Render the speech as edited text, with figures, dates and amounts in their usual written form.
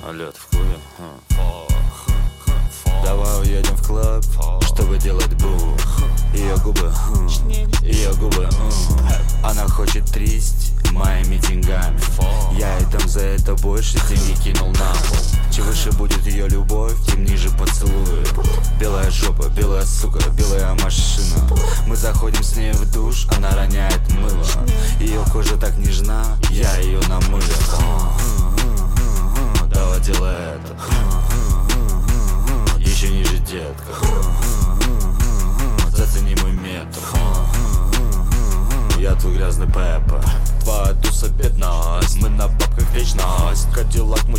Алло, ты в клубе? Давай уедем в клуб, чтобы делать бум. Ее губы, она хочет трясть моими деньгами. Я ей там за это больше деньги кинул на пол. Чем выше будет ее любовь, тем ниже поцелует. Белая жопа, белая сука, белая машина. Мы заходим с ней в душ, она роняет мыло. Ее кожа так нежна, я ее намылил. Давай делай это. Еще ниже, детка. Зацени мой метр. Я твой грязный Пеппа. По адресу бедность, мы на бабках вечность. Кадиллак